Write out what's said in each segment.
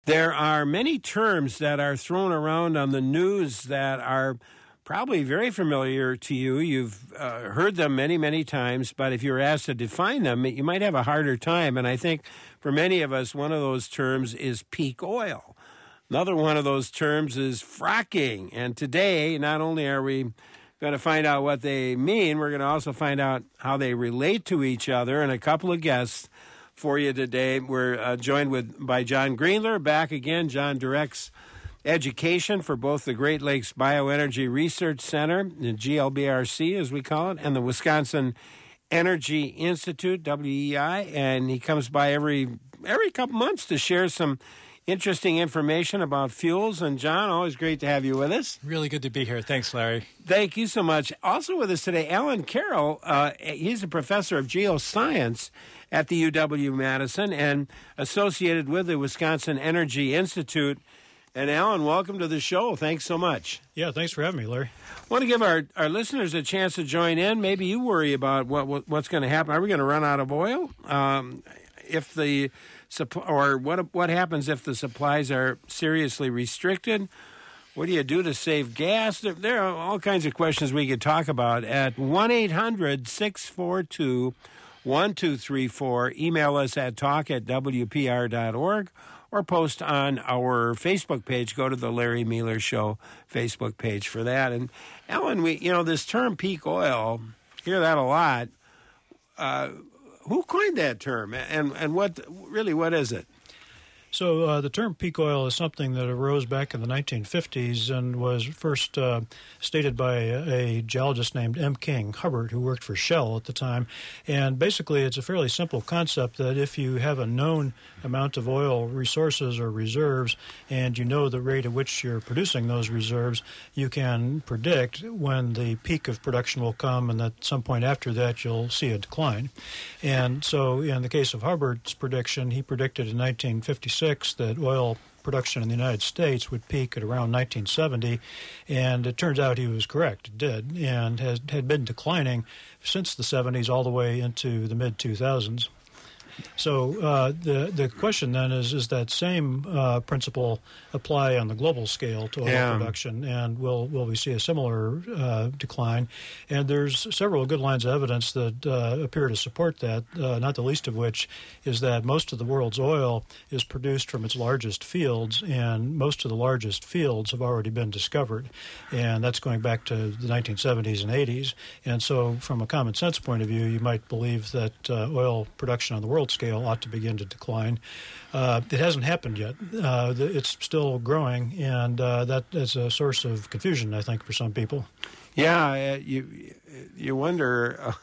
There are many terms that are thrown around on the news that are probably very familiar to you. You've heard them many, many times, but if you're asked to define them, you might have a harder time. And I think for many of us, one of those terms is peak oil. Another one of those terms is fracking. And today, not only are we going to find out what they mean, we're going to also find out how they relate to each other. And a couple of guests for you today. We're joined by John Greenler, back again. John directs education for both the Great Lakes Bioenergy Research Center, the GLBRC as we call it, and the Wisconsin Energy Institute, WEI, and he comes by every couple months to share some interesting information about fuels. And John, always great to have you with us. Really good to be here. Thanks, Larry. Thank you so much. Also with us today, Alan Carroll. He's a professor of geoscience at the UW-Madison and associated with the Wisconsin Energy Institute. And Alan, welcome to the show. Thanks so much. Yeah, thanks for having me, Larry. I want to give our listeners a chance to join in. Maybe you worry about what's going to happen. Are we going to run out of oil? If the or what happens if the supplies are seriously restricted? What do you do to save gas? There are all kinds of questions we could talk about at 1-800-642-1234. Email us at talk@wpr.org or post on our Facebook page. Go to the Larry Miller Show Facebook page for that. And Alan, this term peak oil, hear that a lot. Who coined that term, and what is it? So the term peak oil is something that arose back in the 1950s and was first stated by a geologist named M. King Hubbert, who worked for Shell at the time. And basically it's a fairly simple concept that if you have a known amount of oil resources or reserves and you know the rate at which you're producing those reserves, you can predict when the peak of production will come, and at some point after that you'll see a decline. And so in the case of Hubbert's prediction, he predicted in 1956 that oil production in the United States would peak at around 1970, and it turns out he was correct. It did, and had been declining since the 70s all the way into the mid-2000s. So the question then is that same principle apply on the global scale to oil production, and will we see a similar decline? And there's several good lines of evidence that appear to support that, not the least of which is that most of the world's oil is produced from its largest fields, and most of the largest fields have already been discovered, and that's going back to the 1970s and 80s. And so from a common sense point of view, you might believe that oil production on the world scale ought to begin to decline. It hasn't happened yet. It's still growing, and that is a source of confusion, I think, for some people. Yeah, you wonder.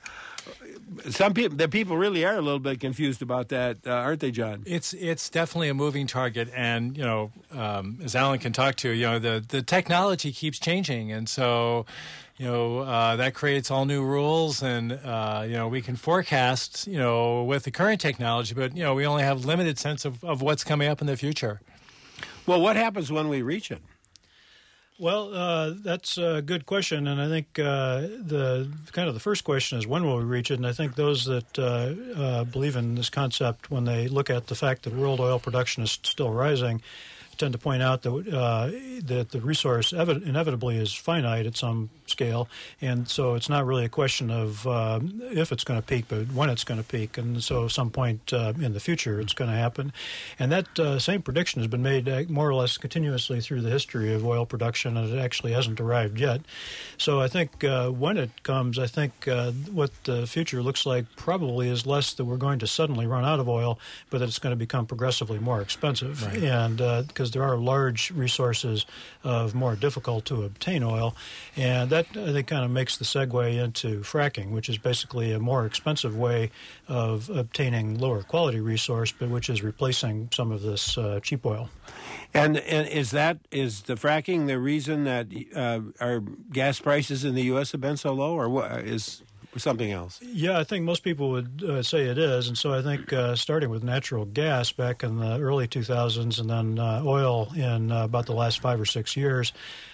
The people really are a little bit confused about that, aren't they, John? It's definitely a moving target, and as Alan can talk to, the technology keeps changing, and so that creates all new rules, and we can forecast with the current technology, but we only have limited sense of what's coming up in the future. Well, what happens when we reach it? Well, that's a good question, and I think the first question is when will we reach it? And I think those that believe in this concept, when they look at the fact that world oil production is still rising, tend to point out that the resource inevitably is finite at some scale, and so it's not really a question of if it's going to peak, but when it's going to peak, and so at some point in the future it's going to happen. And that same prediction has been made more or less continuously through the history of oil production, and it actually hasn't arrived yet. So I think when it comes, I think what the future looks like probably is less that we're going to suddenly run out of oil, but that it's going to become progressively more expensive. Right. And because there are large resources of more difficult to obtain oil, and that I think kind of makes the segue into fracking, which is basically a more expensive way of obtaining lower quality resource, but which is replacing some of this cheap oil. And is the fracking the reason that our gas prices in the U.S. have been so low, or what is something else? Yeah, I think most people would say it is. And so I think starting with natural gas back in the early 2000s and then oil in about the last 5 or 6 years,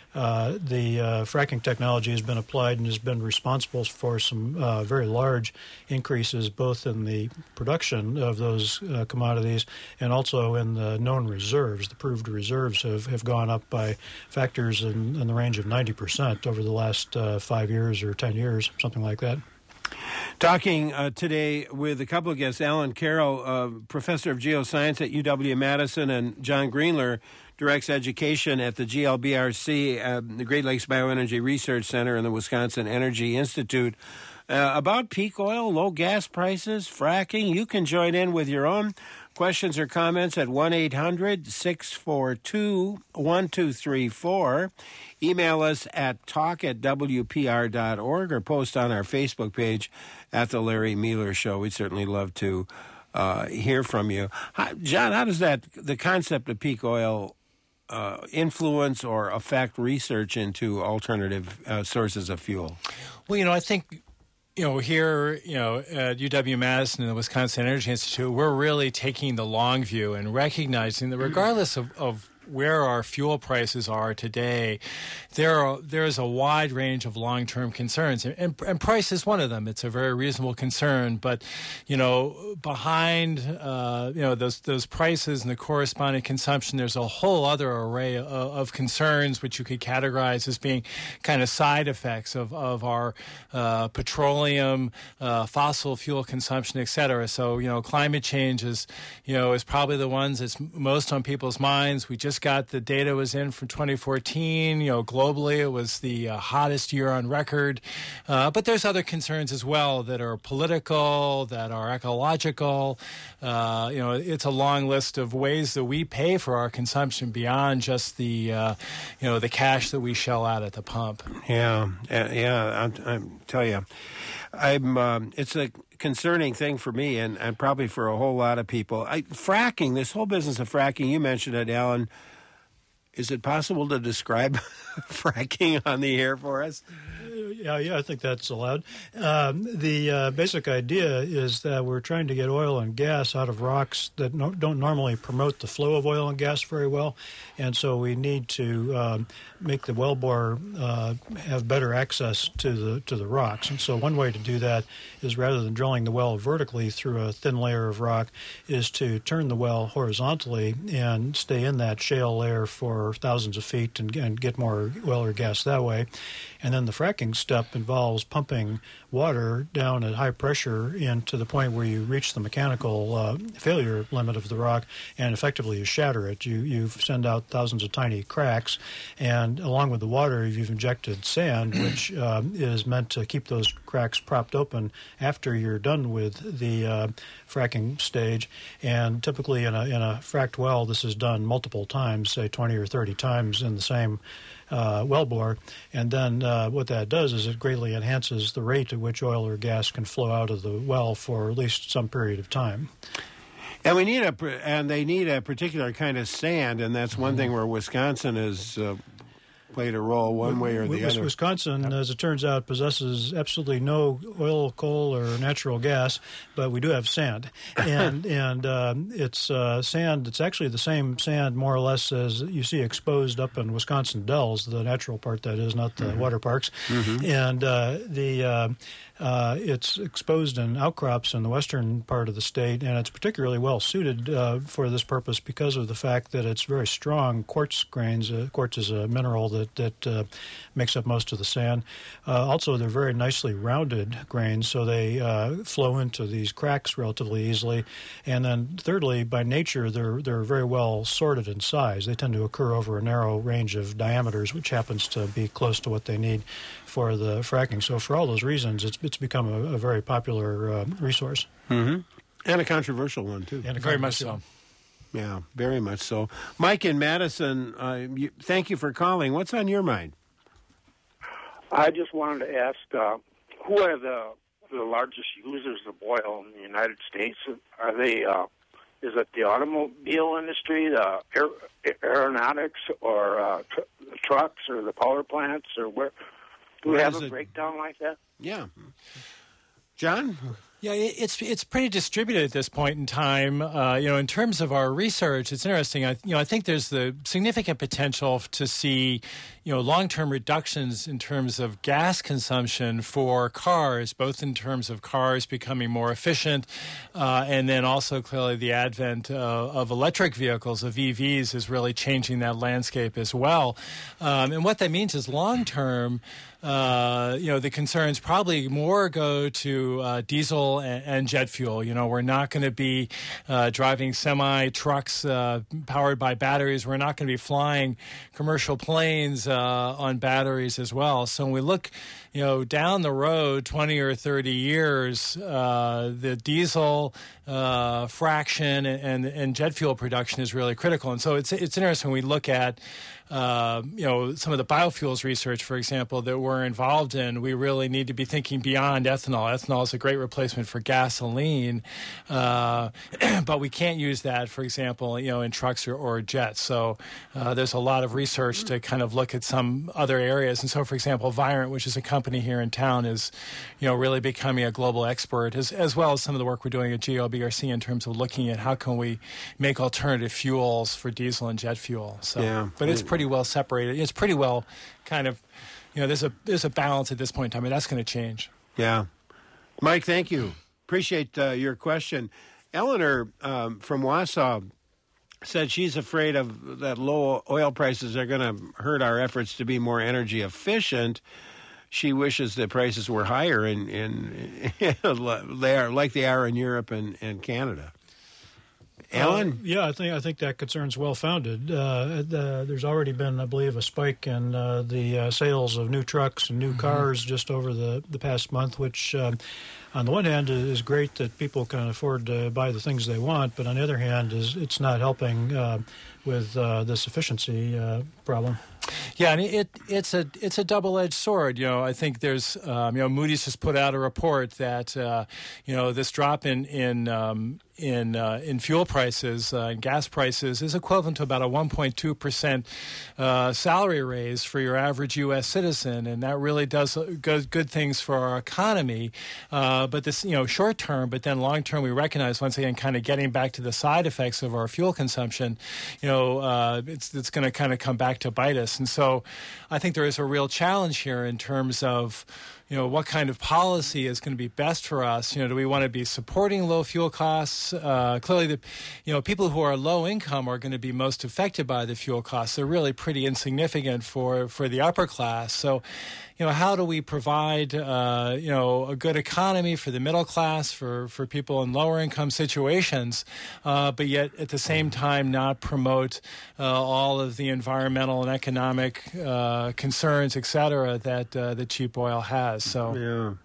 the fracking technology has been applied and has been responsible for some very large increases both in the production of those commodities and also in the known reserves. The proved reserves have gone up by factors in the range of 90% over the last 5 years or 10 years, something like that. Talking today with a couple of guests, Alan Carroll, professor of geoscience at UW-Madison, and John Greenler, directs education at the GLBRC, the Great Lakes Bioenergy Research Center, and the Wisconsin Energy Institute. About peak oil, low gas prices, fracking. You can join in with your own questions or comments at 1-800-642-1234. Email us at talk@wpr.org or post on our Facebook page at The Larry Mueller Show. We'd certainly love to hear from you. John, how does the concept of peak oil influence or affect research into alternative sources of fuel? Well, I think here, at UW-Madison and the Wisconsin Energy Institute, we're really taking the long view and recognizing that regardless of where our fuel prices are today, there is a wide range of long-term concerns, and price is one of them. It's a very reasonable concern, but behind those prices and the corresponding consumption, there's a whole other array of concerns which you could categorize as being kind of side effects of our petroleum, fossil fuel consumption, et cetera. So climate change is probably the ones that's most on people's minds. We just got the data was in from 2014. Globally, it was the hottest year on record. But there's other concerns as well that are political, that are ecological. It's a long list of ways that we pay for our consumption beyond just the cash that we shell out at the pump. Yeah. I tell you, it's a concerning thing for me and probably for a whole lot of people. Fracking, this whole business of fracking, you mentioned it, Alan. Is it possible to describe fracking on the air for us? Yeah, I think that's allowed. The basic idea is that we're trying to get oil and gas out of rocks that don't normally promote the flow of oil and gas very well, and so we need to make the wellbore have better access to the rocks. And so one way to do that is, rather than drilling the well vertically through a thin layer of rock, is to turn the well horizontally and stay in that shale layer for thousands of feet and get more oil or gas that way. And then the fracking step involves pumping water down at high pressure into the point where you reach the mechanical failure limit of the rock, and effectively you shatter it. You send out thousands of tiny cracks, and along with the water, you've injected sand, which is meant to keep those cracks propped open after you're done with the fracking stage. And typically in a fracked well, this is done multiple times, say 20 or 30 times in the same wellbore, and then what that does is it greatly enhances the rate at which oil or gas can flow out of the well for at least some period of time. And they need a particular kind of sand, and that's one thing where Wisconsin has played a role one way or the other. Wisconsin, as it turns out, possesses absolutely no oil, coal, or natural gas, but we do have sand. And it's sand. It's actually the same sand, more or less, as you see exposed up in Wisconsin dells, the natural part, that is, not the water parks. And it's exposed in outcrops in the western part of the state, and it's particularly well suited for this purpose because of the fact that it's very strong quartz grains. Quartz is a mineral that makes up most of the sand. Also, they're very nicely rounded grains, so they flow into these cracks relatively easily. And then thirdly, by nature, they're very well sorted in size. They tend to occur over a narrow range of diameters, which happens to be close to what they need for the fracking. So for all those reasons, it's become a very popular resource. And a controversial one, too. And very much so. Yeah, very much so. Mike in Madison, thank you for calling. What's on your mind? I just wanted to ask, who are the largest users of oil in the United States? Are they, is it the automobile industry, the aeronautics, or the trucks, or the power plants, or where? Do we have a breakdown like that? Yeah. John? Yeah, it's pretty distributed at this point in time. In terms of our research, it's interesting. I think there's the significant potential to see, long-term reductions in terms of gas consumption for cars, both in terms of cars becoming more efficient, and then also clearly the advent of electric vehicles, of EVs, is really changing that landscape as well. And what that means is long-term, the concerns probably more go to diesel and jet fuel. We're not going to be driving semi-trucks powered by batteries. We're not going to be flying commercial planes on batteries as well. So when we look, down the road 20 or 30 years, the diesel fraction and jet fuel production is really critical. And so it's interesting when we look at some of the biofuels research, for example, that we're involved in. We really need to be thinking beyond ethanol. Ethanol is a great replacement for gasoline, but we can't use that, for example, in trucks or jets. So there's a lot of research to kind of look at some other areas. And so, for example, Virent, which is a company here in town, is really becoming a global expert, as well as some of the work we're doing at GLBRC in terms of looking at how can we make alternative fuels for diesel and jet fuel. So, yeah. But it's pretty well separated. It's pretty well kind of, there's a balance at this point in time, and that's going to change. Yeah. Mike, thank you. Appreciate your question. Eleanor from Wausau said she's afraid of that low oil prices are going to hurt our efforts to be more energy efficient. She wishes that prices were higher in they are like they are in Europe and Canada. Alan? I think that concern's well founded. There's already been, I believe, a spike in the sales of new trucks and new cars just over the past month, which on the one hand is great that people can afford to buy the things they want, but on the other hand it's not helping with this efficiency problem. Yeah, and it's a double-edged sword. I think there's Moody's has put out a report that this drop in fuel prices and gas prices is equivalent to about a 1.2% salary raise for your average U.S. citizen, and that really does good things for our economy. But this, short term, but then long term, we recognize once again, kind of getting back to the side effects of our fuel consumption. It's going to kind of come back to bite us, and so I think there is a real challenge here in terms of what kind of policy is going to be best for us. Do we want to be supporting low fuel costs? Clearly, people who are low income are going to be most affected by the fuel costs. They're really pretty insignificant for the upper class. So, how do we provide, a good economy for the middle class, for people in lower income situations, but yet at the same time not promote all of the environmental and economic concerns, et cetera, that the cheap oil has. So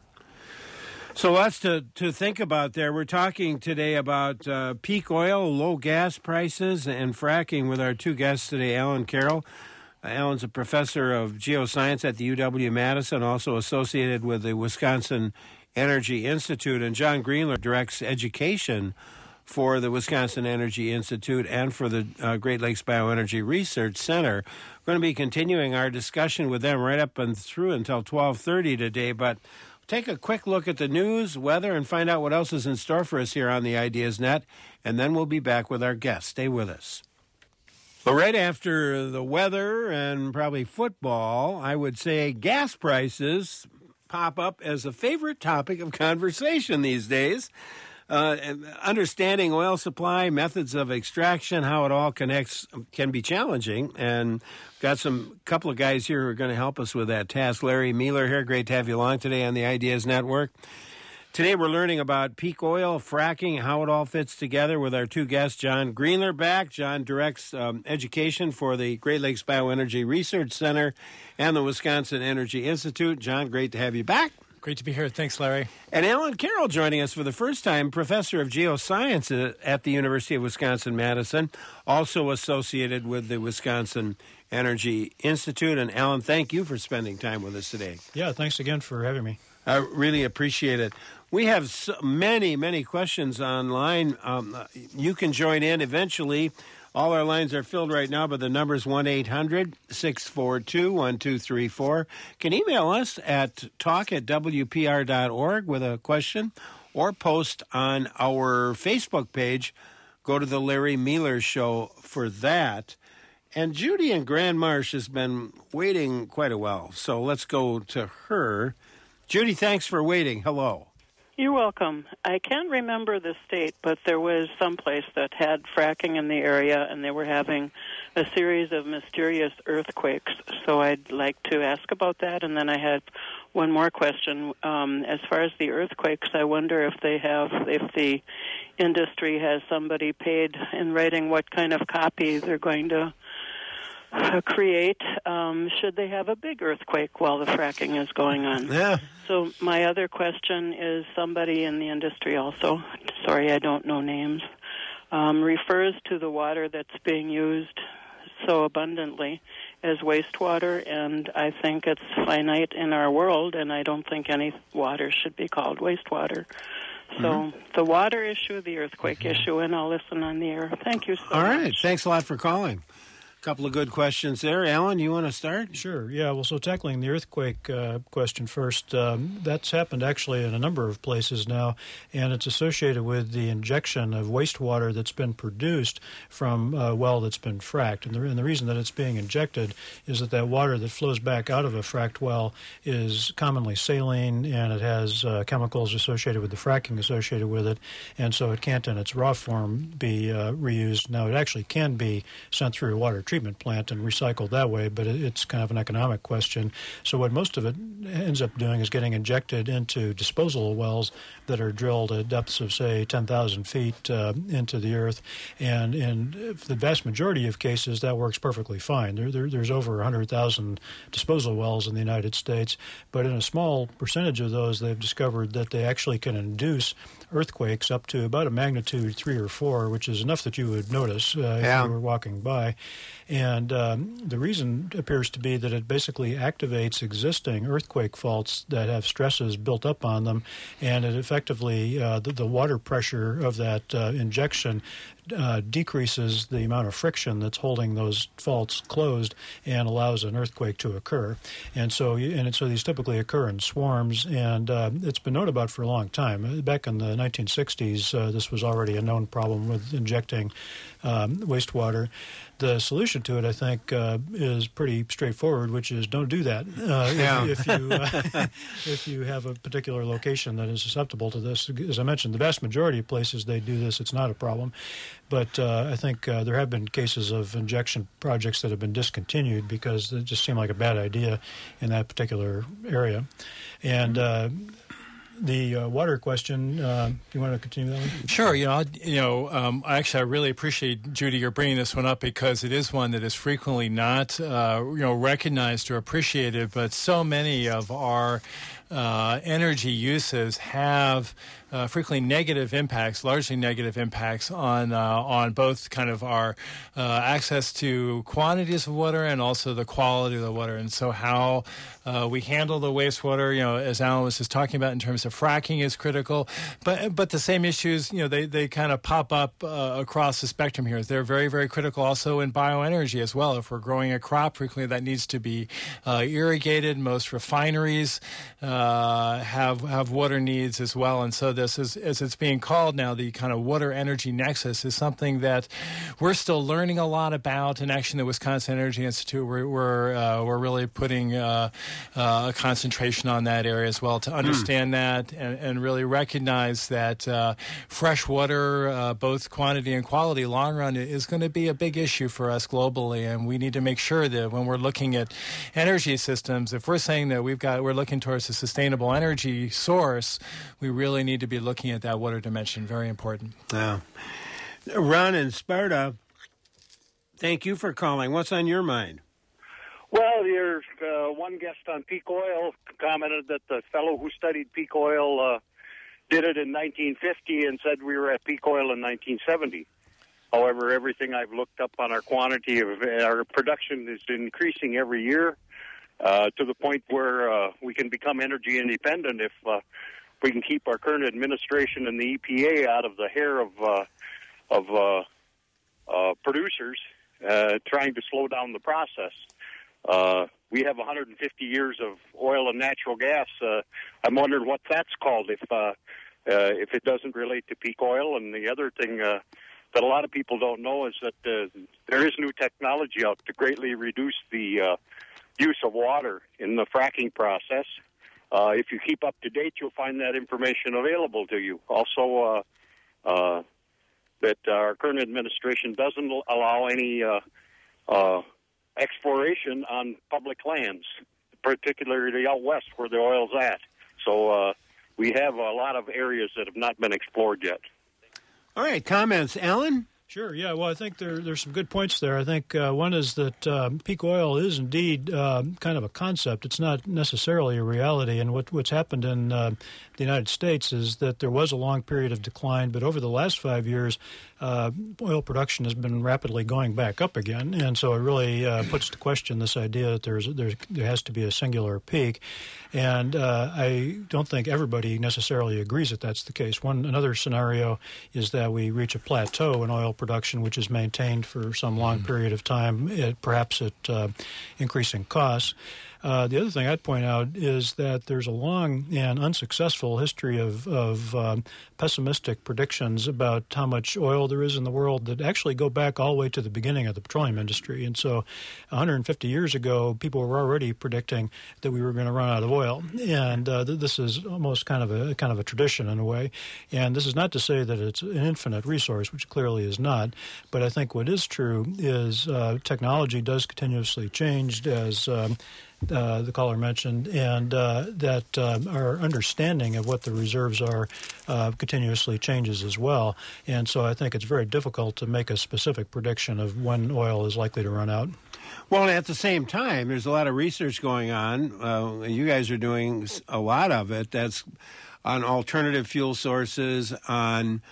lots to think about there. We're talking today about peak oil, low gas prices, and fracking with our two guests today, Alan Carroll. Alan's a professor of geoscience at the UW-Madison, also associated with the Wisconsin Energy Institute, and John Greenler directs education for the Wisconsin Energy Institute and for the Great Lakes Bioenergy Research Center. We're going to be continuing our discussion with them right up and through until 12:30 today, but take a quick look at the news, weather, and find out what else is in store for us here on the Ideas Net, and then we'll be back with our guests. Stay with us. Well, right after the weather and probably football, I would say gas prices pop up as a favorite topic of conversation these days. Understanding oil supply, methods of extraction, how it all connects can be challenging. And got couple of guys here who are going to help us with that task. Larry Mueller here. Great to have you along today on the Ideas Network. Today we're learning about peak oil, fracking, how it all fits together with our two guests. John Greenler back. John directs education for the Great Lakes Bioenergy Research Center and the Wisconsin Energy Institute. John, great to have you back. Great to be here. Thanks, Larry. And Alan Carroll joining us for the first time, professor of geoscience at the University of Wisconsin-Madison, also associated with the Wisconsin Energy Institute. And Alan, thank you for spending time with us today. Yeah, thanks again for having me. I really appreciate it. We have so many questions online. You can join in eventually. All our lines are filled right now, but the number is 1-800-642-1234. You can email us at talk@wpr.org with a question, or post on our Facebook page. Go to the Larry Mealer Show for that. And Judy in Grand Marsh has been waiting quite a while, so let's go to her. Judy, thanks for waiting. Hello. You're welcome. I can't remember the state, but there was some place that had fracking in the area, and they were having a series of mysterious earthquakes. So I'd like to ask about that, and then I had one more question. As far as the earthquakes, I wonder if the industry has somebody paid in writing what kind of copy they're going to create should they have a big earthquake while the fracking is going on. Yeah. So my other question is somebody in the industry also, sorry I don't know names, refers to the water that's being used so abundantly as wastewater, and I think it's finite in our world, and I don't think any water should be called wastewater. So the water issue, the earthquake issue, and I'll listen on the air. Thank you so much. All right. Thanks a lot for calling. Couple of good questions there. Alan, you want to start? Sure. Yeah. Well, so tackling the earthquake question first, that's happened actually in a number of places now, and it's associated with the injection of wastewater that's been produced from a well that's been fracked. And the reason that it's being injected is that water that flows back out of a fracked well is commonly saline, and it has chemicals associated with the fracking associated with it, and so it can't in its raw form be reused. Now, it actually can be sent through a water treatment plant and recycled that way, but it's kind of an economic question. So what most of it ends up doing is getting injected into disposal wells that are drilled at depths of, say, 10,000 feet into the earth. And in the vast majority of cases, that works perfectly fine. There's over 100,000 disposal wells in the United States, but in a small percentage of those, they've discovered that they actually can induce earthquakes up to about a magnitude 3 or 4, which is enough that you would notice if you were walking by. And the reason appears to be that it basically activates existing earthquake faults that have stresses built up on them, and it effectively, the water pressure of that injection decreases the amount of friction that's holding those faults closed and allows an earthquake to occur. And so these typically occur in swarms, and it's been known about for a long time. Back in the 1960s, this was already a known problem with injecting wastewater. The solution to it, I think, is pretty straightforward, which is don't do that. If you have a particular location that is susceptible to this. As I mentioned, the vast majority of places they do this, it's not a problem. But I think there have been cases of injection projects that have been discontinued because it just seemed like a bad idea in that particular area. And the water question, do you want to continue that one? Sure. Actually, I really appreciate, Judy, you're bringing this one up because it is one that is frequently not, recognized or appreciated. But so many of our energy uses have frequently negative impacts, largely negative impacts on both kind of our access to quantities of water and also the quality of the water. And so how we handle the wastewater, as Alan was just talking about in terms of fracking is critical. But the same issues, they kind of pop up across the spectrum here. They're very, very critical also in bioenergy as well. If we're growing a crop, frequently that needs to be irrigated. Most refineries have water needs as well. And so this is, as it's being called now, the kind of water energy nexus is something that we're still learning a lot about. And actually, the Wisconsin Energy Institute, we're really putting a concentration on that area as well to understand that and really recognize that fresh water, both quantity and quality, long run, is going to be a big issue for us globally. And we need to make sure that when we're looking at energy systems, if we're saying that we're looking towards a sustainable energy source, we really need to be looking at that water dimension. Very important. Yeah. Ron in Sparta, thank you for calling. What's on your mind? Well, your one guest on peak oil commented that the fellow who studied peak oil did it in 1950 and said we were at peak oil in 1970. However, everything I've looked up on our quantity of our production is increasing every year to the point where we can become energy independent if we can keep our current administration and the EPA out of the hair of producers trying to slow down the process. We have 150 years of oil and natural gas. I'm wondering what that's called. If if it doesn't relate to peak oil. And the other thing that a lot of people don't know is that there is new technology out to greatly reduce the use of water in the fracking process. If you keep up to date, you'll find that information available to you. Also, that our current administration doesn't allow any exploration on public lands, particularly out west where the oil's at. So we have a lot of areas that have not been explored yet. All right, comments. Alan? Sure, yeah. Well, I think there's some good points there. I think one is that peak oil is indeed kind of a concept. It's not necessarily a reality. And what's happened in the United States is that there was a long period of decline, but over the last 5 years, oil production has been rapidly going back up again. And so it really puts to question this idea that there has to be a singular peak. And I don't think everybody necessarily agrees that that's the case. Another scenario is that we reach a plateau in oil production, which is maintained for some long period of time, perhaps at increasing costs. The other thing I'd point out is that there's a long and unsuccessful history of pessimistic predictions about how much oil there is in the world that actually go back all the way to the beginning of the petroleum industry. And so 150 years ago, people were already predicting that we were going to run out of oil. And this is almost kind of a tradition in a way. And this is not to say that it's an infinite resource, which clearly is not. But I think what is true is technology does continuously change, as the caller mentioned, and that our understanding of what the reserves are continuously changes as well. And so I think it's very difficult to make a specific prediction of when oil is likely to run out. Well, at the same time, there's a lot of research going on. You guys are doing a lot of it. That's on alternative fuel sources, on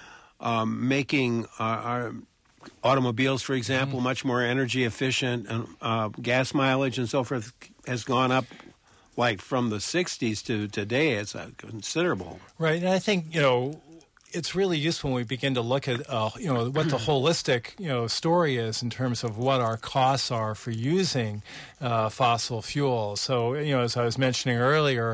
making our automobiles, for example, much more energy efficient, and gas mileage and so forth has gone up like from the 60s to today. It's considerable. Right. And I think, it's really useful when we begin to look at, what the holistic, story is in terms of what our costs are for using fossil fuels. So, as I was mentioning earlier,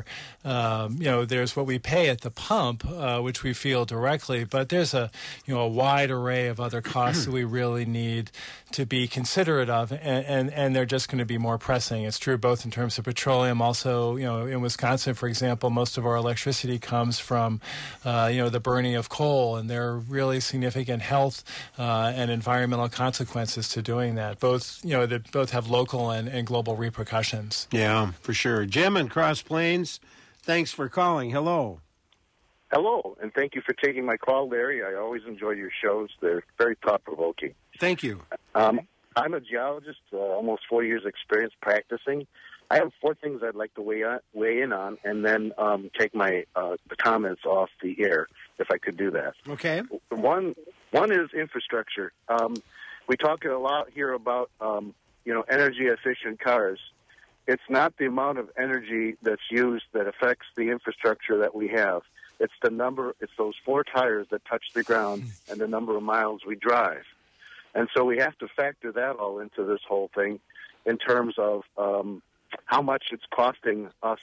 there's what we pay at the pump, which we feel directly, but there's a wide array of other costs that we really need to be considerate of, and they're just going to be more pressing. It's true both in terms of petroleum. Also, in Wisconsin, for example, most of our electricity comes from, the burning of coal, and there are really significant health and environmental consequences to doing that. Both, that both have local and global repercussions. Yeah, for sure. Jim in Cross Plains, thanks for calling. Hello. Hello, and thank you for taking my call, Larry. I always enjoy your shows. They're very thought-provoking. Thank you. I'm a geologist, almost 4 years experience practicing. I have 4 things I'd like to weigh in on, and then take my the comments off the air, if I could do that. Okay. One is infrastructure. We talk a lot here about energy-efficient cars. It's not the amount of energy that's used that affects the infrastructure that we have. It's those 4 tires that touch the ground and the number of miles we drive. And so we have to factor that all into this whole thing in terms of how much it's costing us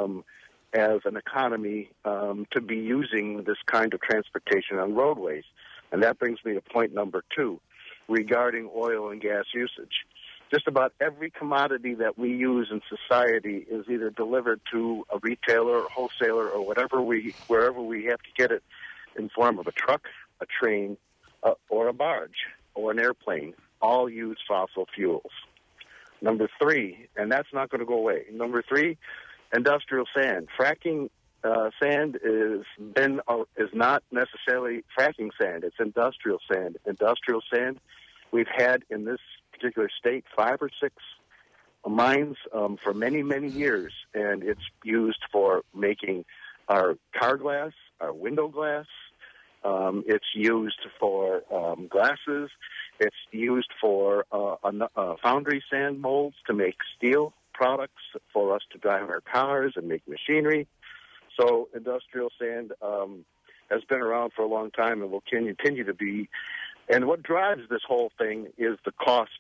as an economy to be using this kind of transportation on roadways. And that brings me to point number 2 regarding oil and gas usage. Just about every commodity that we use in society is either delivered to a retailer or wholesaler or wherever we have to get it in form of a truck, a train, or a barge or an airplane. All use fossil fuels. Number 3, and that's not going to go away. Number 3, industrial sand. Fracking sand is not necessarily fracking sand. It's industrial sand. Industrial sand, we've had in this particular state 5 or 6 mines for many, many years, and it's used for making our car glass, our window glass. It's used for glasses. It's used for foundry sand molds to make steel products for us to drive our cars and make machinery. So industrial sand has been around for a long time and will continue to be. And what drives this whole thing is the cost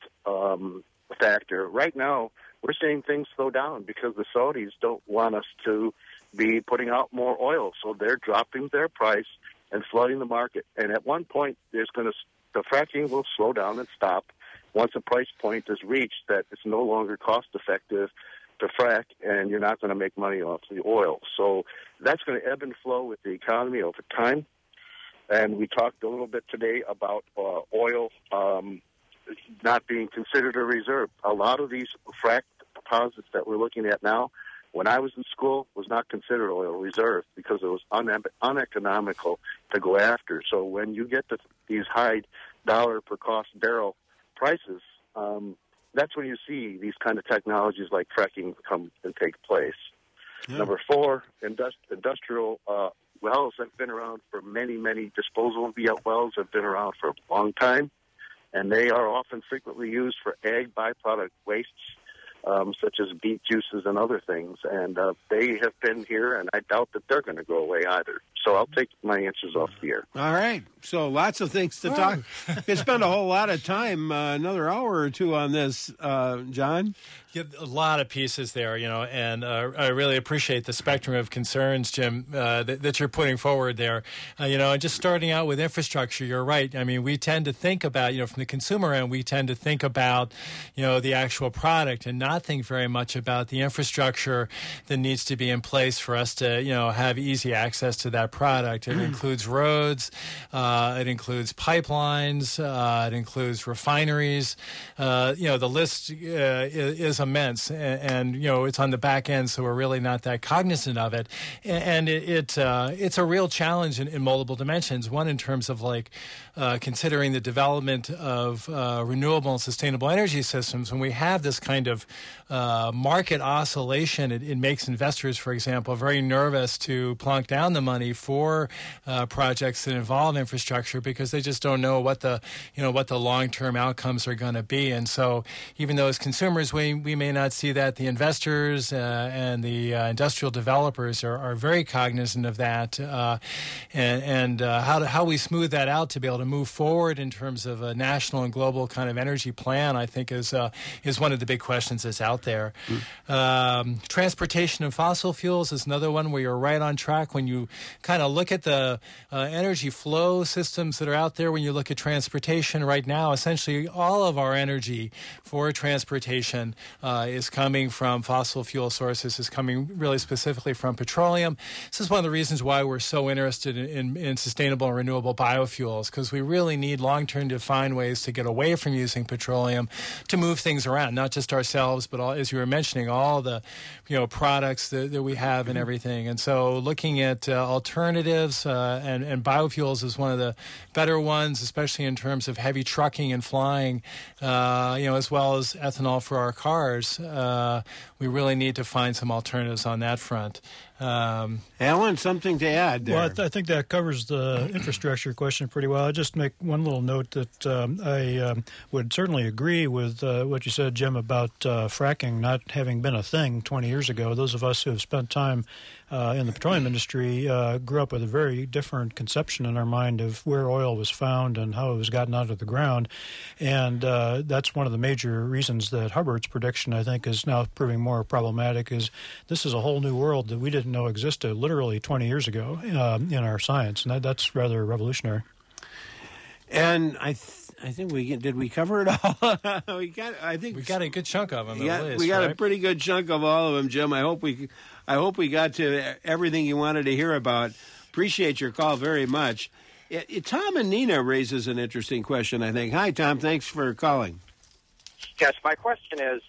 factor. Right now, we're seeing things slow down because the Saudis don't want us to be putting out more oil. So they're dropping their price and flooding the market. And at one point, the fracking will slow down and stop once a price point is reached that it's no longer cost effective to frack, and you're not going to make money off the oil. So that's going to ebb and flow with the economy over time. And we talked a little bit today about oil not being considered a reserve. A lot of these frack deposits that we're looking at now, when I was in school, was not considered oil reserve because it was uneconomical to go after. So when you get to these high dollar per cost barrel prices, that's when you see these kind of technologies like fracking come and take place. Yeah. Number 4, industrial wells have been around for many disposal wells have been around for a long time, and they are often frequently used for ag byproduct wastes, such as beet juices and other things. And they have been here, and I doubt that they're going to go away either. So I'll take my answers off the air. All right. So lots of things to talk. We spent a whole lot of time, another hour or two on this, John. Yeah, a lot of pieces there, and I really appreciate the spectrum of concerns, Jim, that you're putting forward there. And just starting out with infrastructure, you're right. I mean, we tend to think about, from the consumer end, we tend to think about, the actual product and not think very much about the infrastructure that needs to be in place for us to, have easy access to that product. It includes roads, it includes pipelines, it includes refineries. The list is immense, and it's on the back end, so we're really not that cognizant of it. And it's a real challenge in multiple dimensions. One, in terms of considering the development of renewable and sustainable energy systems. When we have this kind of market oscillation, it makes investors, for example, very nervous to plunk down the money for projects that involve infrastructure because they just don't know what the long-term outcomes are going to be. And so, even though as consumers we may not see that, the investors and the industrial developers are very cognizant of that, and how we smooth that out to be able to move forward in terms of a national and global kind of energy plan, I think is one of the big questions that's out there. Transportation of fossil fuels is another one where you're right on track. When you kind of look at the energy flow systems that are out there, when you look at transportation right now, essentially all of our energy for transportation is coming from fossil fuel sources, is coming really specifically from petroleum. This is one of the reasons why we're so interested in sustainable and renewable biofuels, because we really need long-term defined ways to get away from using petroleum to move things around, not just ourselves, but as you were mentioning, all the products that we have and everything. And so looking at alternatives and biofuels is one of the better ones, especially in terms of heavy trucking and flying, as well as ethanol for our cars. We really need to find some alternatives on that front. Alan, something to add there? Well, I think that covers the infrastructure question pretty well. I'll just make one little note that I would certainly agree with what you said, Jim, about fracking not having been a thing 20 years ago. Those of us who have spent time in the petroleum industry grew up with a very different conception in our mind of where oil was found and how it was gotten out of the ground. And that's one of the major reasons that Hubbard's prediction, I think, is now proving more problematic, is this is a whole new world that we didn't know existed literally 20 years ago in our science. And that's rather revolutionary. And I think did we cover it all? we got a good chunk of them. We got a pretty good chunk of all of them, Jim. I hope we got to everything you wanted to hear about. Appreciate your call very much. Tom and Nina raises an interesting question, I think. Hi, Tom. Thanks for calling. Yes, my question is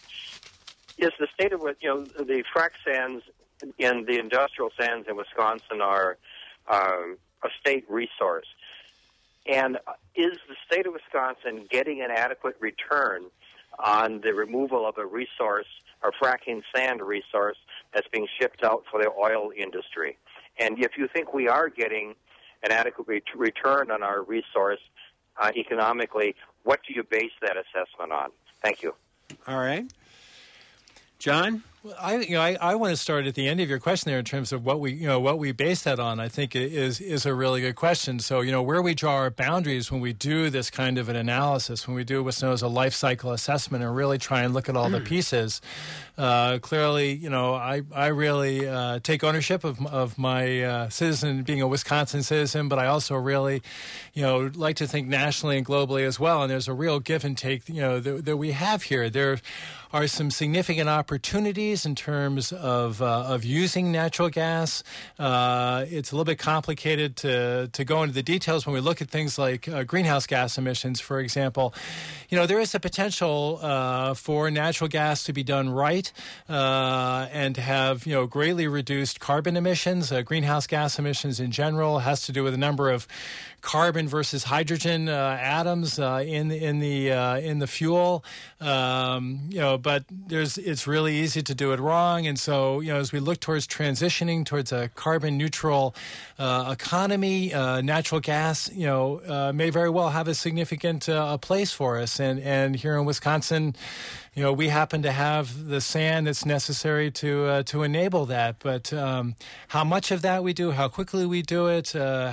the state of the frac sands and the industrial sands in Wisconsin are a state resource. And is the state of Wisconsin getting an adequate return on the removal of a resource, or fracking sand resource, that's being shipped out for the oil industry? And if you think we are getting an adequate return on our resource economically, what do you base that assessment on? Thank you. All right. John? I want to start at the end of your question there in terms of what we base that on. I think is a really good question. So, where we draw our boundaries when we do this kind of an analysis, when we do what's known as a life cycle assessment and really try and look at all the pieces. Clearly, I really take ownership of my citizen being a Wisconsin citizen, but I also really, like to think nationally and globally as well. And there's a real give and take, that we have here. There are some significant opportunities in terms of using natural gas. It's a little bit complicated to go into the details when we look at things like greenhouse gas emissions, for example. There is a potential for natural gas to be done right and to have greatly reduced carbon emissions. Greenhouse gas emissions in general has to do with a number of carbon versus hydrogen atoms in the fuel. But it's really easy to do it wrong. And so, as we look towards transitioning towards a carbon neutral economy, natural gas, may very well have a significant place for us. And here in Wisconsin, we happen to have the sand that's necessary to enable that. But how much of that we do, how quickly we do it,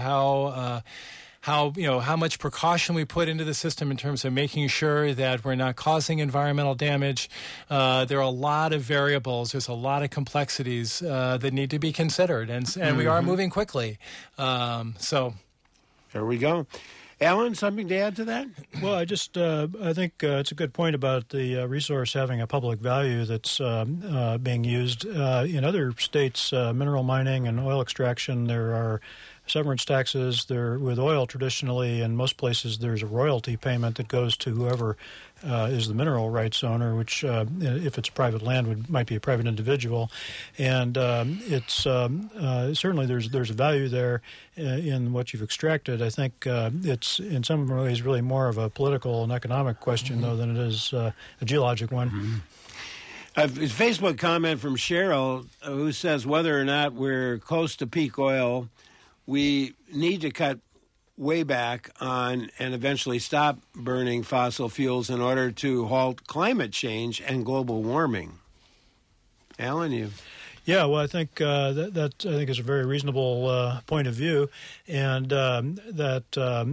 how much precaution we put into the system in terms of making sure that we're not causing environmental damage. There are a lot of variables. There's a lot of complexities that need to be considered, and we are moving quickly. So there we go. Alan, something to add to that? Well, I think it's a good point about the resource having a public value that's being used. In other states, mineral mining and oil extraction, there are severance taxes. There, with oil, traditionally, in most places, there's a royalty payment that goes to whoever is the mineral rights owner, which, if it's private land, might be a private individual. And it's certainly there's a value there in what you've extracted. I think it's in some ways really more of a political and economic question, though, than it is a geologic one. Mm-hmm. A Facebook comment from Cheryl who says whether or not we're close to peak oil, we need to cut way back on and eventually stop burning fossil fuels in order to halt climate change and global warming. Alan, you? Yeah, well, I think that I think is a very reasonable point of view, and that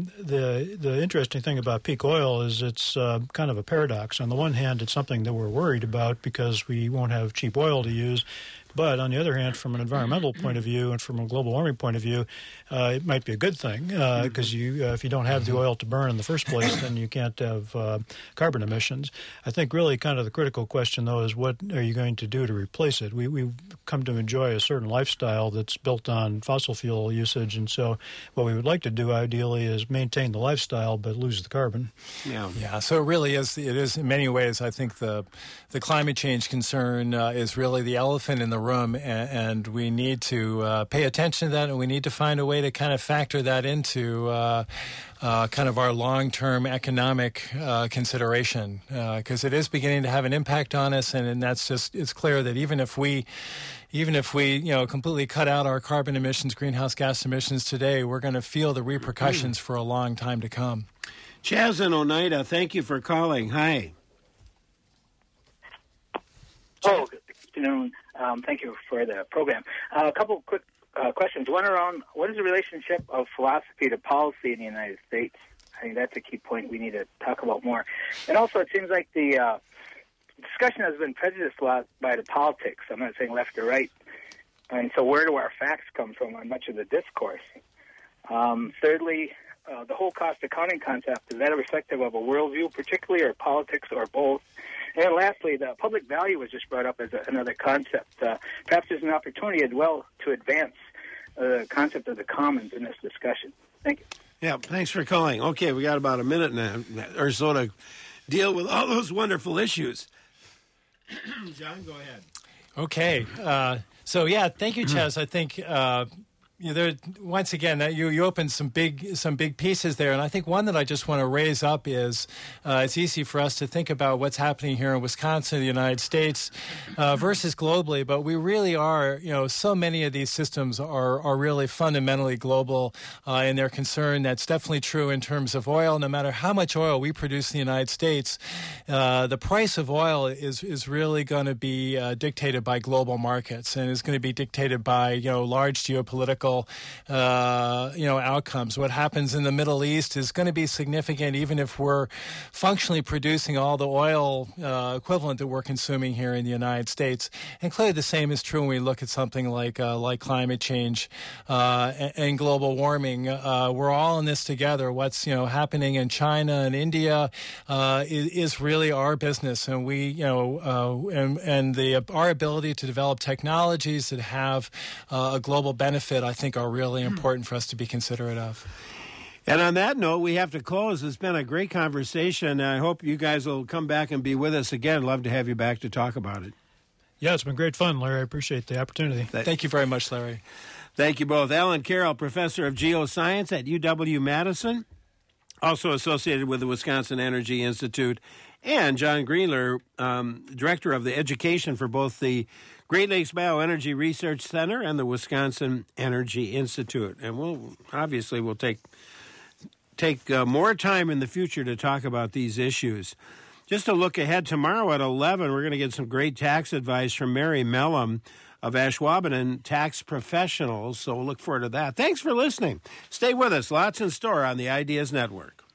the interesting thing about peak oil is it's kind of a paradox. On the one hand, it's something that we're worried about because we won't have cheap oil to use. But on the other hand, from an environmental point of view and from a global warming point of view, it might be a good thing because if you don't have the oil to burn in the first place, then you can't have carbon emissions. I think really kind of the critical question, though, is what are you going to do to replace it? We've come to enjoy a certain lifestyle that's built on fossil fuel usage, and so what we would like to do ideally is maintain the lifestyle but lose the carbon. Yeah. So it really is. It is in many ways. I think the climate change concern is really the elephant in the room, and we need to pay attention to that, and we need to find a way to kind of factor that into kind of our long-term economic consideration, because it is beginning to have an impact on us, and that's just, it's clear that even if we completely cut out our carbon emissions, greenhouse gas emissions today, we're going to feel the repercussions for a long time to come. Chaz in Oneida, thank you for calling. Hi. Oh, good afternoon. Thank you for the program. A couple quick questions. One around what is the relationship of philosophy to policy in the United States? I think that's a key point we need to talk about more. And also, it seems like the discussion has been prejudiced a lot by the politics. I'm not saying left or right. And so where do our facts come from on much of the discourse? Thirdly, the whole cost accounting concept, is that a reflective of a worldview particularly, or politics, or both? And lastly, the public value was just brought up as another concept. Perhaps there's an opportunity as well to advance the concept of the commons in this discussion. Thank you. Yeah, thanks for calling. Okay, we got about a minute or so to deal with all those wonderful issues. John, go ahead. Okay. So, yeah, thank you, Chaz. I think once again, you opened some big pieces there, and I think one that I just want to raise up is it's easy for us to think about what's happening here in Wisconsin, the United States, versus globally, but we really are. So many of these systems are really fundamentally global in their concern. That's definitely true in terms of oil. No matter how much oil we produce in the United States, the price of oil is really going to be dictated by global markets, and is going to be dictated by large geopolitical outcomes. What happens in the Middle East is going to be significant, even if we're functionally producing all the oil equivalent that we're consuming here in the United States. And clearly, the same is true when we look at something like climate change and global warming. We're all in this together. What's happening in China and India is really our business, and we our ability to develop technologies that have a global benefit, I think, are really important for us to be considerate of. And on that note, we have to close. It's been a great conversation. I hope you guys will come back and be with us again. Love to have you back to talk about it. Yeah, it's been great fun, Larry. I appreciate the opportunity. Thank you very much, Larry. Thank you both. Alan Carroll, Professor of Geoscience at UW-Madison, also associated with the Wisconsin Energy Institute, and John Greenler, Director of the Education for both the Great Lakes Bioenergy Research Center and the Wisconsin Energy Institute. And we'll take more time in the future to talk about these issues. Just to look ahead, tomorrow at 11, we're going to get some great tax advice from Mary Mellum of Ashwaubenon Tax Professionals, so we'll look forward to that. Thanks for listening. Stay with us. Lots in store on the Ideas Network.